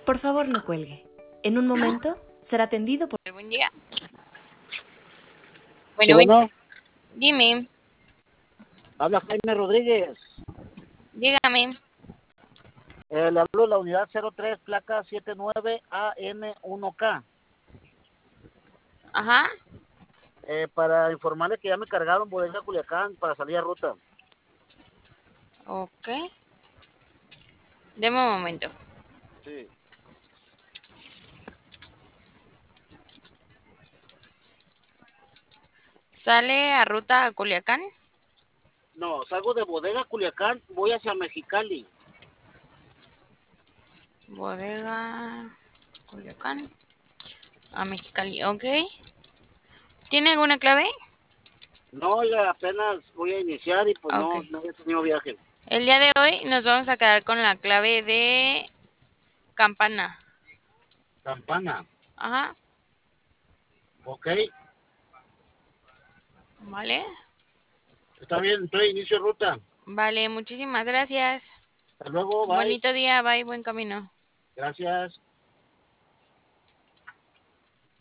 Por favor, no cuelgue. En un momento será atendido por... Buen día. Sí, Bueno, bueno, dime, habla Jaime Rodríguez. dígame. Le hablo de la unidad 03, placa 79AN1K. Ajá, Para informarle que ya me cargaron Bodega Culiacán para salir a ruta. ok. Deme un momento. Sí. ¿Sale a ruta a Culiacán? No, salgo de Bodega Culiacán, voy hacia Mexicali. Bodega Culiacán a Mexicali, ok. ¿Tiene alguna clave? No, oiga, apenas voy a iniciar y pues Ok. no he tenido viaje. El día de hoy nos vamos a quedar con la clave de campana. Campana, Ajá, ok. vale. Está bien, entonces inicio ruta. Vale, muchísimas gracias. Hasta luego, bye. Bonito día, bye, buen camino. Gracias.